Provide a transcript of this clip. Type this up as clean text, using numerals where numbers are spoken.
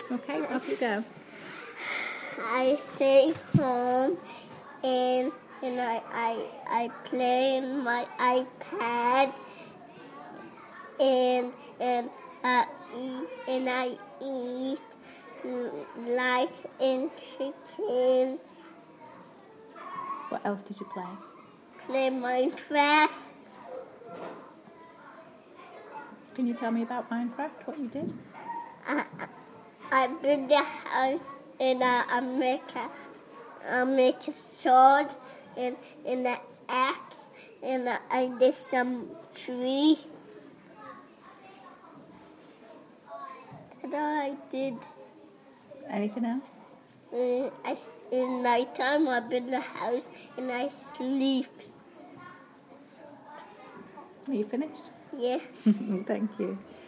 Okay, off you go. I stay home and I play in my iPad and I eat rice and chicken. What else did you play? Play Minecraft. Can you tell me about Minecraft, what you did? I build a house and I make a sword and an axe and I did some tree. That's all I did. Anything else? In nighttime I build a house and I sleep. Are you finished? Yeah. Thank you.